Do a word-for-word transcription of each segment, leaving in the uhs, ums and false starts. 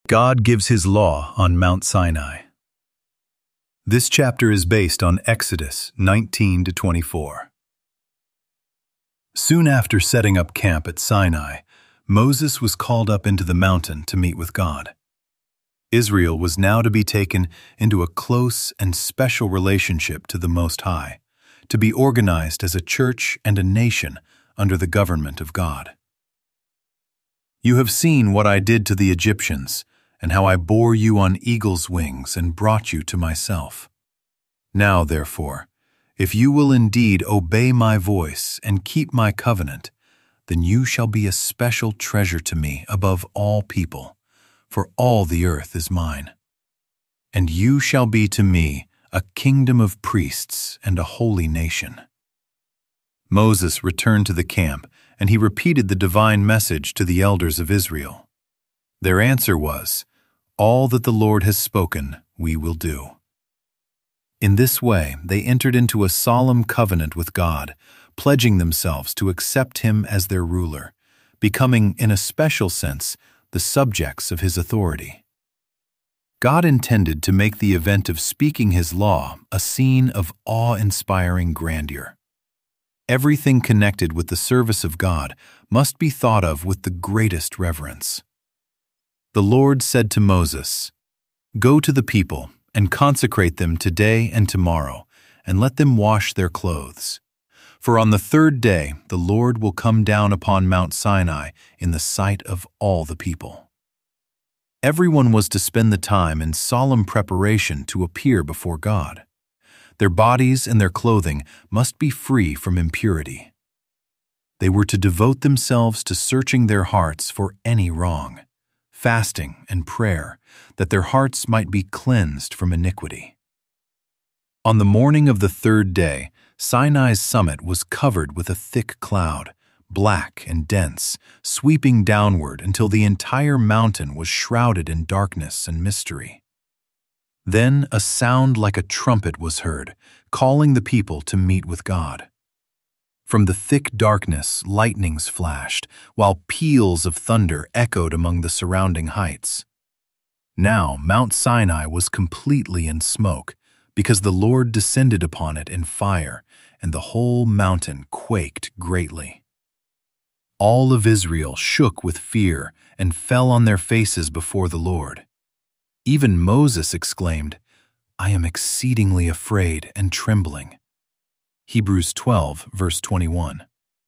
God gives his law on Mount Sinai. This chapter is based on Exodus nineteen to twenty-four. Soon after setting up camp at Sinai, Moses was called up into the mountain to meet with God. Israel was now to be taken into a close and special relationship to the Most High, to be organized as a church and a nation under the government of God. You have seen what I did to the Egyptians, and how I bore you on eagle's wings and brought you to myself. Now, therefore, if you will indeed obey my voice and keep my covenant, then you shall be a special treasure to me above all people, for all the earth is mine. And you shall be to me a kingdom of priests and a holy nation. Moses returned to the camp, and he repeated the divine message to the elders of Israel. Their answer was, "All that the Lord has spoken, we will do." In this way, they entered into a solemn covenant with God, pledging themselves to accept him as their ruler, becoming, in a special sense, the subjects of his authority. God intended to make the event of speaking his law a scene of awe-inspiring grandeur. Everything connected with the service of God must be thought of with the greatest reverence. The Lord said to Moses, "Go to the people and consecrate them today and tomorrow, and let them wash their clothes. For on the third day the Lord will come down upon Mount Sinai in the sight of all the people." Everyone was to spend the time in solemn preparation to appear before God. Their bodies and their clothing must be free from impurity. They were to devote themselves to searching their hearts for any wrong, fasting and prayer, that their hearts might be cleansed from iniquity. On the morning of the third day, Sinai's summit was covered with a thick cloud, black and dense, sweeping downward until the entire mountain was shrouded in darkness and mystery. Then a sound like a trumpet was heard, calling the people to meet with God. From the thick darkness, lightnings flashed, while peals of thunder echoed among the surrounding heights. Now Mount Sinai was completely in smoke, because the Lord descended upon it in fire, and the whole mountain quaked greatly. All of Israel shook with fear and fell on their faces before the Lord. Even Moses exclaimed, "I am exceedingly afraid and trembling." Hebrews twelve, verse twenty-one.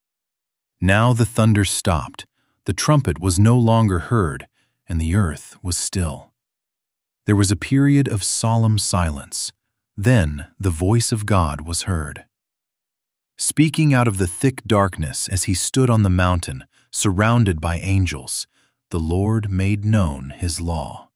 Now the thunder stopped, the trumpet was no longer heard, and the earth was still. There was a period of solemn silence. Then the voice of God was heard. Speaking out of the thick darkness as he stood on the mountain, surrounded by angels, the Lord made known his law.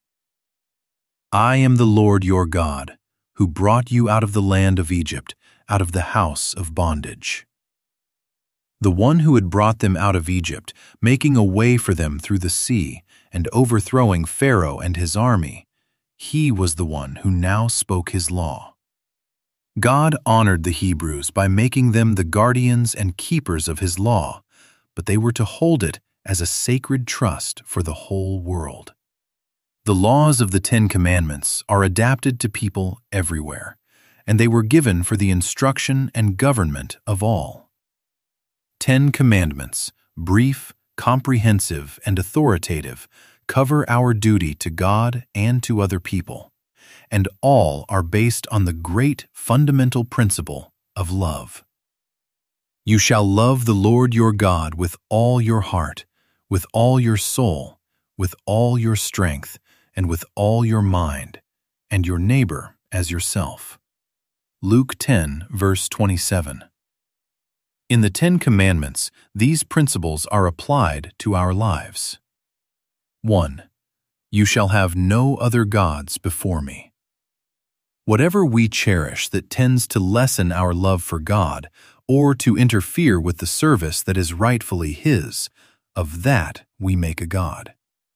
"I am the Lord your God, who brought you out of the land of Egypt, out of the house of bondage." The one who had brought them out of Egypt, making a way for them through the sea, and overthrowing Pharaoh and his army, he was the one who now spoke his law. God honored the Hebrews by making them the guardians and keepers of his law, but they were to hold it as a sacred trust for the whole world. The laws of the Ten Commandments are adapted to people everywhere, and they were given for the instruction and government of all. Ten Commandments, brief, comprehensive, and authoritative, cover our duty to God and to other people, and all are based on the great fundamental principle of love. You shall love the Lord your God with all your heart, with all your soul, with all your strength, and with all your mind, and your neighbor as yourself. Luke ten, verse twenty-seven. In the Ten Commandments, these principles are applied to our lives. one. You shall have no other gods before me. Whatever we cherish that tends to lessen our love for God or to interfere with the service that is rightfully His, of that we make a god.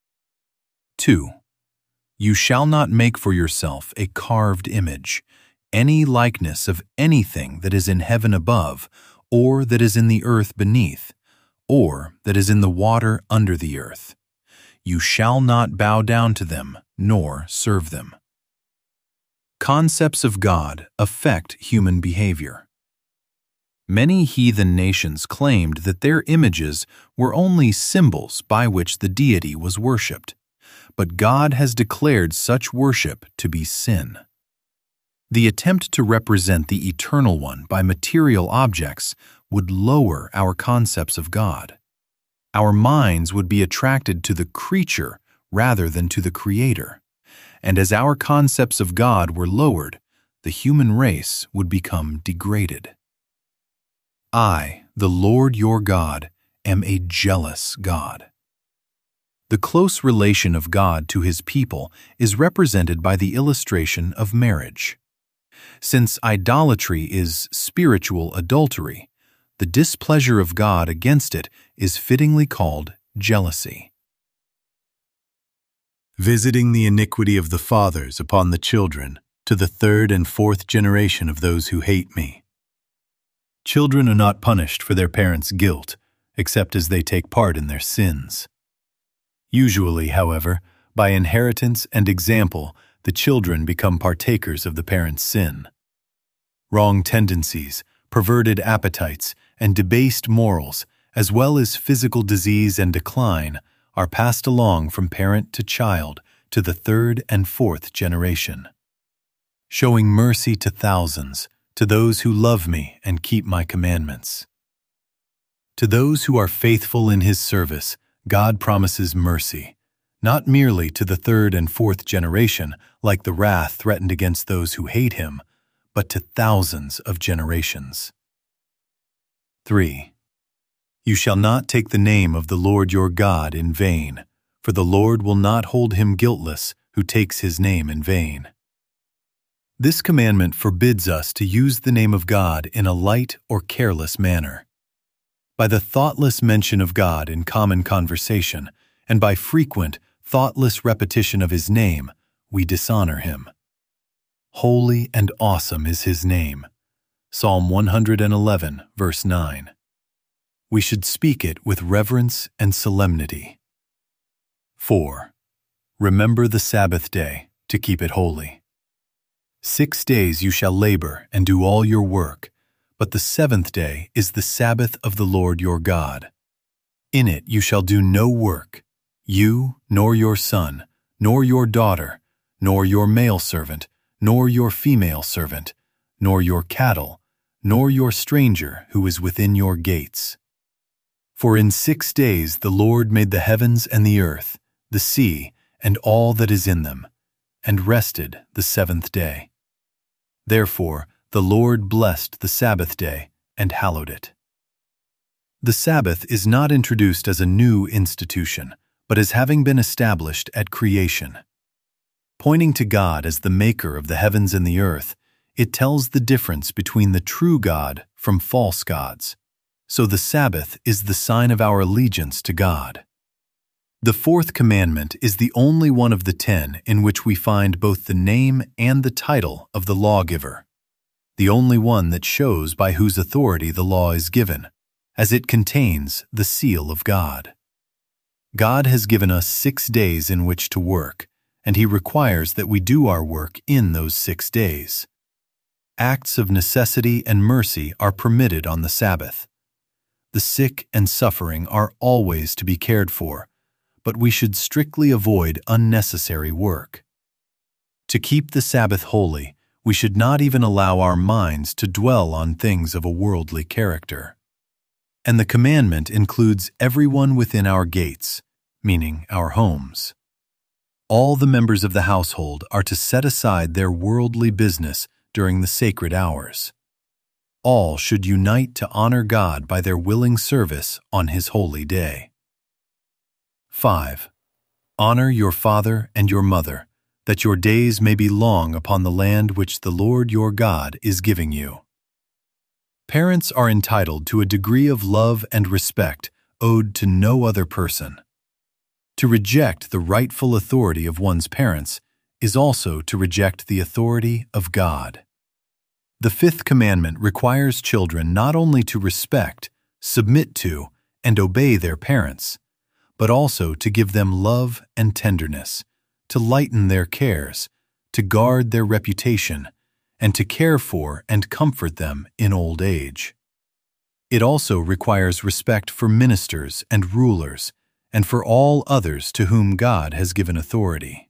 two. You shall not make for yourself a carved image, any likeness of anything that is in heaven above, or that is in the earth beneath, or that is in the water under the earth. You shall not bow down to them, nor serve them. Concepts of God affect human behavior. Many heathen nations claimed that their images were only symbols by which the deity was worshipped, but God has declared such worship to be sin. The attempt to represent the Eternal One by material objects would lower our concepts of God. Our minds would be attracted to the creature rather than to the Creator, and as our concepts of God were lowered, the human race would become degraded. I, the Lord your God, am a jealous God. The close relation of God to His people is represented by the illustration of marriage. Since idolatry is spiritual adultery, the displeasure of God against it is fittingly called jealousy. Visiting the iniquity of the fathers upon the children, to the third and fourth generation of those who hate me. Children are not punished for their parents' guilt, except as they take part in their sins. Usually, however, by inheritance and example, the children become partakers of the parents' sin. Wrong tendencies, perverted appetites, and debased morals, as well as physical disease and decline, are passed along from parent to child to the third and fourth generation. Showing mercy to thousands, to those who love me and keep my commandments. To those who are faithful in His service, God promises mercy, not merely to the third and fourth generation, like the wrath threatened against those who hate Him, but to thousands of generations. three. You shall not take the name of the Lord your God in vain, for the Lord will not hold him guiltless who takes His name in vain. This commandment forbids us to use the name of God in a light or careless manner. By the thoughtless mention of God in common conversation, and by frequent, thoughtless repetition of His name, we dishonor Him. Holy and awesome is His name. Psalm one hundred eleven, verse nine. We should speak it with reverence and solemnity. four. Remember the Sabbath day, to keep it holy. Six days you shall labor and do all your work, but the seventh day is the Sabbath of the Lord your God. In it you shall do no work, you, nor your son, nor your daughter, nor your male servant, nor your female servant, nor your cattle, nor your stranger who is within your gates. For in six days the Lord made the heavens and the earth, the sea, and all that is in them, and rested the seventh day. Therefore the Lord blessed the Sabbath day and hallowed it. The Sabbath is not introduced as a new institution, but as having been established at creation. Pointing to God as the maker of the heavens and the earth, it tells the difference between the true God from false gods. So the Sabbath is the sign of our allegiance to God. The fourth commandment is the only one of the ten in which we find both the name and the title of the lawgiver, the only one that shows by whose authority the law is given, as it contains the seal of God. God has given us six days in which to work, and He requires that we do our work in those six days. Acts of necessity and mercy are permitted on the Sabbath. The sick and suffering are always to be cared for, but we should strictly avoid unnecessary work. To keep the Sabbath holy, we should not even allow our minds to dwell on things of a worldly character. And the commandment includes everyone within our gates, meaning our homes. All the members of the household are to set aside their worldly business during the sacred hours. All should unite to honor God by their willing service on His holy day. five. Honor your father and your mother, that your days may be long upon the land which the Lord your God is giving you. Parents are entitled to a degree of love and respect owed to no other person. To reject the rightful authority of one's parents is also to reject the authority of God. The fifth commandment requires children not only to respect, submit to, and obey their parents, but also to give them love and tenderness, to lighten their cares, to guard their reputation, and to care for and comfort them in old age. It also requires respect for ministers and rulers, and for all others to whom God has given authority.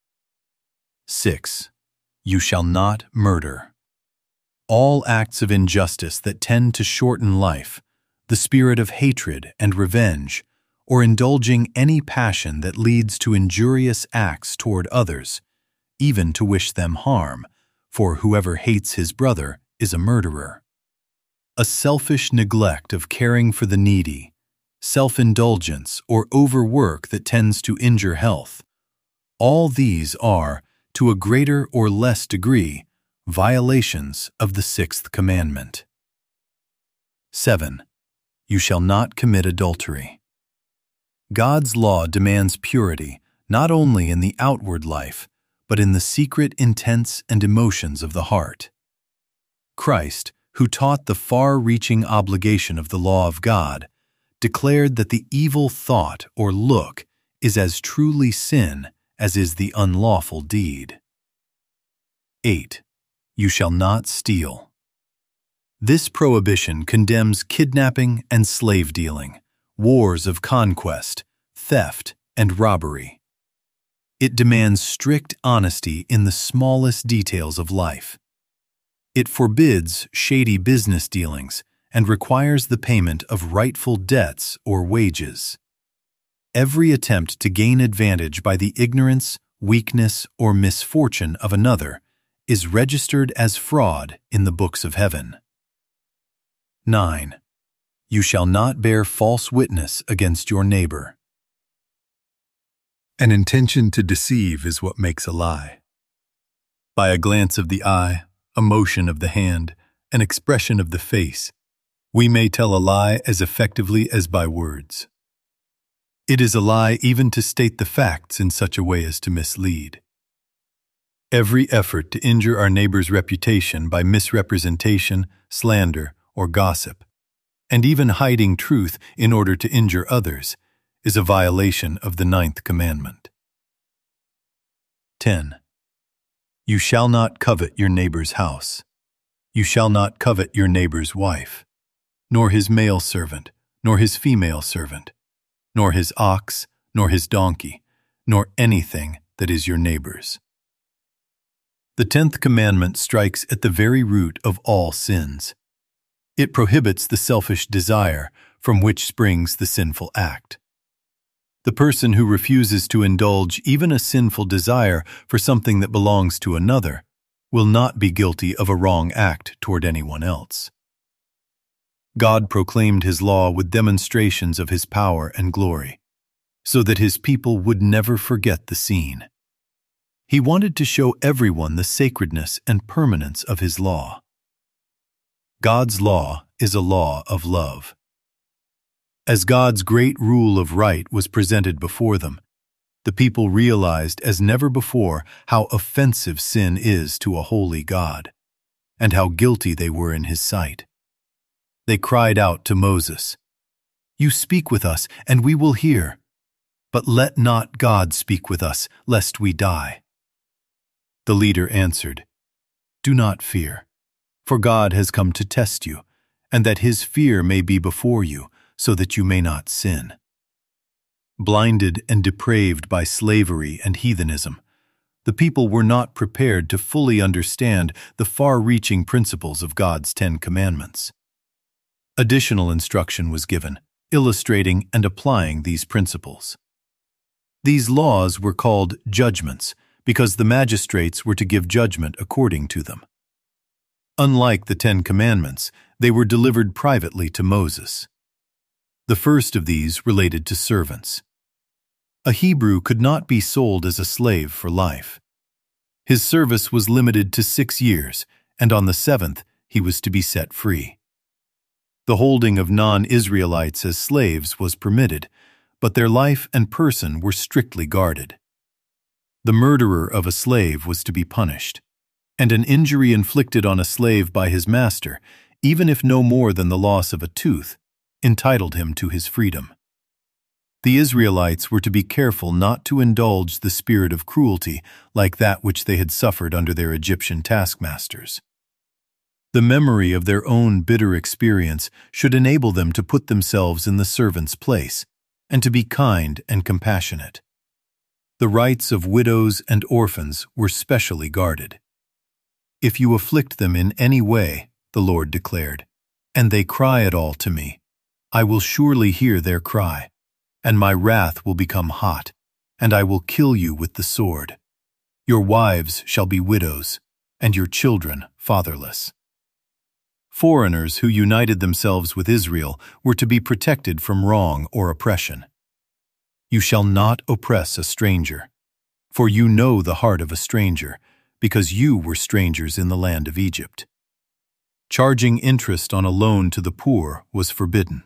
six. You shall not murder. All acts of injustice that tend to shorten life, the spirit of hatred and revenge, or indulging any passion that leads to injurious acts toward others, even to wish them harm, for whoever hates his brother is a murderer. A selfish neglect of caring for the needy, self-indulgence, or overwork that tends to injure health. All these are, to a greater or less degree, violations of the sixth commandment. seven. You shall not commit adultery. God's law demands purity not only in the outward life, but in the secret intents and emotions of the heart. Christ, who taught the far-reaching obligation of the law of God, declared that the evil thought or look is as truly sin as is the unlawful deed. eight. You shall not steal. This prohibition condemns kidnapping and slave dealing, wars of conquest, theft, and robbery. It demands strict honesty in the smallest details of life. It forbids shady business dealings and requires the payment of rightful debts or wages. Every attempt to gain advantage by the ignorance, weakness, or misfortune of another is registered as fraud in the books of heaven. nine. You shall not bear false witness against your neighbor. An intention to deceive is what makes a lie. By a glance of the eye, a motion of the hand, an expression of the face, we may tell a lie as effectively as by words. It is a lie even to state the facts in such a way as to mislead. Every effort to injure our neighbor's reputation by misrepresentation, slander, or gossip, and even hiding truth in order to injure others, is a violation of the ninth commandment. ten. You shall not covet your neighbor's house. You shall not covet your neighbor's wife, nor his male servant, nor his female servant, nor his ox, nor his donkey, nor anything that is your neighbor's. The tenth commandment strikes at the very root of all sins. It prohibits the selfish desire from which springs the sinful act. The person who refuses to indulge even a sinful desire for something that belongs to another will not be guilty of a wrong act toward anyone else. God proclaimed His law with demonstrations of His power and glory, so that His people would never forget the scene. He wanted to show everyone the sacredness and permanence of His law. God's law is a law of love. As God's great rule of right was presented before them, the people realized as never before how offensive sin is to a holy God, and how guilty they were in His sight. They cried out to Moses, "You speak with us, and we will hear. But let not God speak with us, lest we die." The leader answered, "Do not fear, for God has come to test you, and that His fear may be before you, so that you may not sin." Blinded and depraved by slavery and heathenism, the people were not prepared to fully understand the far-reaching principles of God's Ten Commandments. Additional instruction was given, illustrating and applying these principles. These laws were called judgments because the magistrates were to give judgment according to them. Unlike the Ten Commandments, they were delivered privately to Moses. The first of these related to servants. A Hebrew could not be sold as a slave for life. His service was limited to six years, and on the seventh he was to be set free. The holding of non-Israelites as slaves was permitted, but their life and person were strictly guarded. The murderer of a slave was to be punished, and an injury inflicted on a slave by his master, even if no more than the loss of a tooth, entitled him to his freedom. The Israelites were to be careful not to indulge the spirit of cruelty like that which they had suffered under their Egyptian taskmasters. The memory of their own bitter experience should enable them to put themselves in the servant's place and to be kind and compassionate. The rights of widows and orphans were specially guarded. If you afflict them in any way, the Lord declared, and they cry at all to me, I will surely hear their cry, and my wrath will become hot, and I will kill you with the sword. Your wives shall be widows, and your children fatherless. Foreigners who united themselves with Israel were to be protected from wrong or oppression. You shall not oppress a stranger, for you know the heart of a stranger, because you were strangers in the land of Egypt. Charging interest on a loan to the poor was forbidden.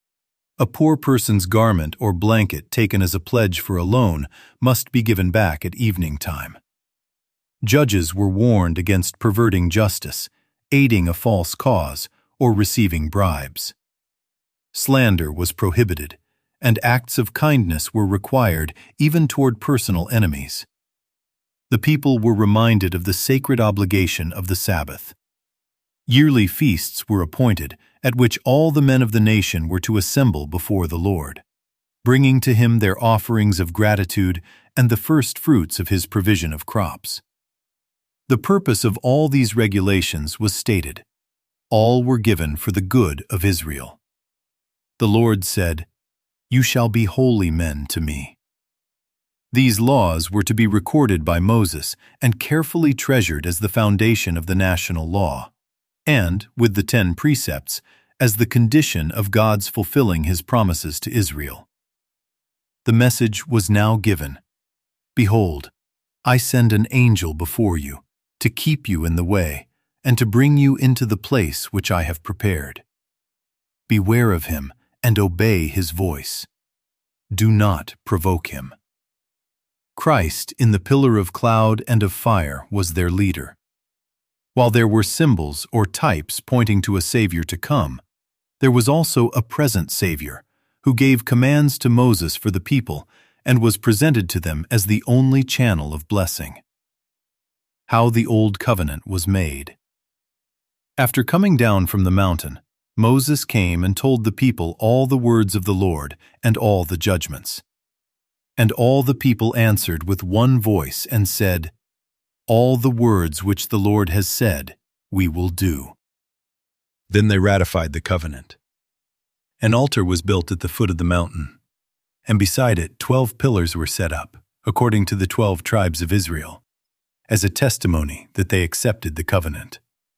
A poor person's garment or blanket taken as a pledge for a loan must be given back at evening time. Judges were warned against perverting justice, aiding a false cause, or receiving bribes. Slander was prohibited, and acts of kindness were required even toward personal enemies. The people were reminded of the sacred obligation of the Sabbath. Yearly feasts were appointed, at which all the men of the nation were to assemble before the Lord, bringing to him their offerings of gratitude and the first fruits of his provision of crops. The purpose of all these regulations was stated. All were given for the good of Israel. The Lord said, You shall be holy men to me. These laws were to be recorded by Moses and carefully treasured as the foundation of the national law, and, with the ten precepts, as the condition of God's fulfilling his promises to Israel. The message was now given. Behold, I send an angel before you, to keep you in the way, and to bring you into the place which I have prepared. Beware of him, and obey his voice. Do not provoke him. Christ, in the pillar of cloud and of fire, was their leader. While there were symbols or types pointing to a Savior to come, there was also a present Savior, who gave commands to Moses for the people and was presented to them as the only channel of blessing. How the Old Covenant was made. After coming down from the mountain, Moses came and told the people all the words of the Lord and all the judgments. And all the people answered with one voice and said, All the words which the Lord has said, we will do. Then they ratified the covenant. An altar was built at the foot of the mountain, and beside it twelve pillars were set up, according to the twelve tribes of Israel, as a testimony that they accepted the covenant.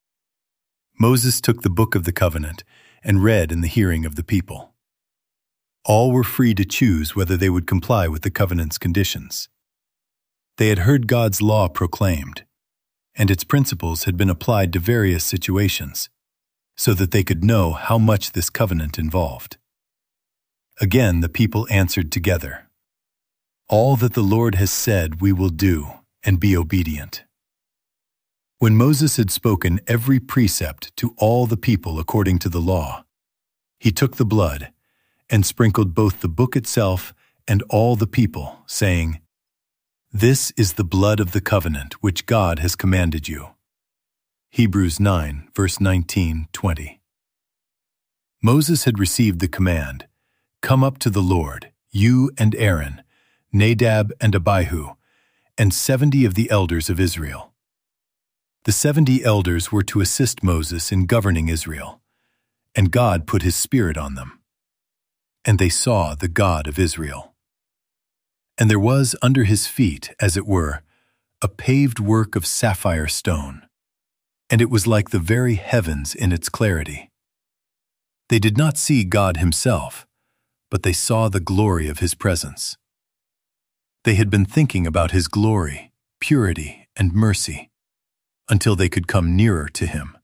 Moses took the book of the covenant and read in the hearing of the people. All were free to choose whether they would comply with the covenant's conditions. They had heard God's law proclaimed, and its principles had been applied to various situations, so that they could know how much this covenant involved. Again the people answered together, All that the Lord has said we will do, and be obedient. When Moses had spoken every precept to all the people according to the law, he took the blood and sprinkled both the book itself and all the people, saying, This is the blood of the covenant which God has commanded you. Hebrews nine, verse nineteen to twenty. Moses had received the command, Come up to the Lord, you and Aaron, Nadab and Abihu, and seventy of the elders of Israel. The seventy elders were to assist Moses in governing Israel, and God put his Spirit on them. And they saw the God of Israel. And there was under his feet, as it were, a paved work of sapphire stone, and it was like the very heavens in its clarity. They did not see God himself, but they saw the glory of his presence. They had been thinking about his glory, purity, and mercy, until they could come nearer to him.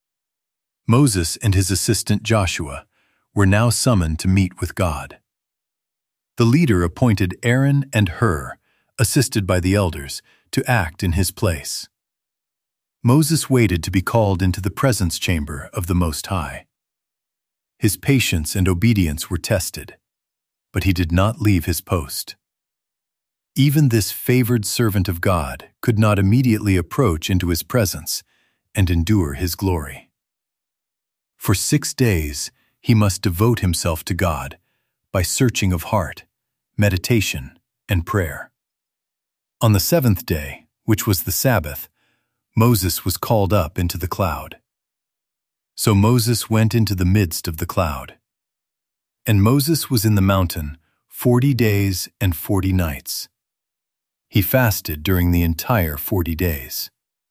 Moses and his assistant Joshua were now summoned to meet with God. The leader appointed Aaron and Hur, assisted by the elders, to act in his place. Moses waited to be called into the presence chamber of the Most High. His patience and obedience were tested. but he did not leave his post. Even this favored servant of God could not immediately approach into his presence and endure his glory. For six days he must devote himself to God by searching of heart, meditation, and prayer. On the seventh day, which was the Sabbath, Moses was called up into the cloud. So Moses went into the midst of the cloud. And Moses was in the mountain forty days and forty nights. He fasted during the entire forty days.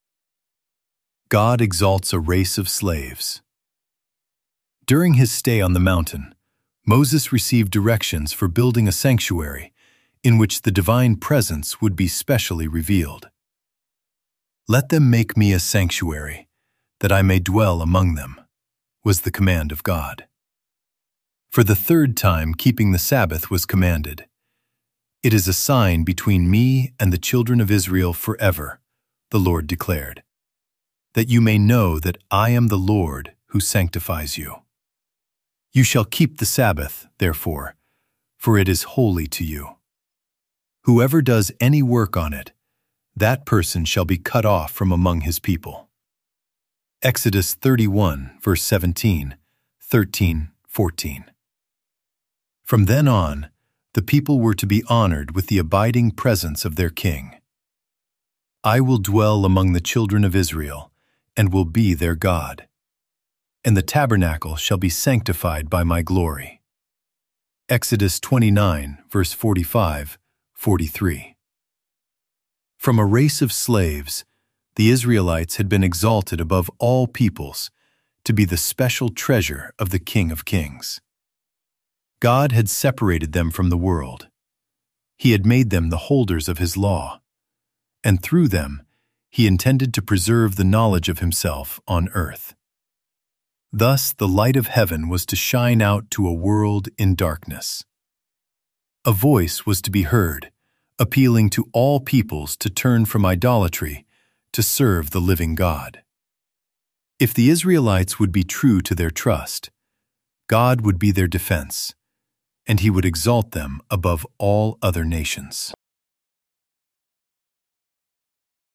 God exalts a race of slaves. During his stay on the mountain, Moses received directions for building a sanctuary in which the divine presence would be specially revealed. "Let them make me a sanctuary, that I may dwell among them," was the command of God. For the third time keeping the Sabbath was commanded. "It is a sign between me and the children of Israel forever," the Lord declared, "that you may know that I am the Lord who sanctifies you. You shall keep the Sabbath, therefore, for it is holy to you. Whoever does any work on it, that person shall be cut off from among his people." Exodus thirty-one, verse seventeen, thirteen, fourteen. From then on, the people were to be honored with the abiding presence of their king. "I will dwell among the children of Israel, and will be their God. And the tabernacle shall be sanctified by my glory." Exodus twenty-nine, verse forty-five, forty-three. From a race of slaves, the Israelites had been exalted above all peoples to be the special treasure of the King of Kings. God had separated them from the world. He had made them the holders of his law, and through them he intended to preserve the knowledge of himself on earth. Thus the light of heaven was to shine out to a world in darkness. A voice was to be heard, appealing to all peoples to turn from idolatry to serve the living God. If the Israelites would be true to their trust, God would be their defense, and he would exalt them above all other nations.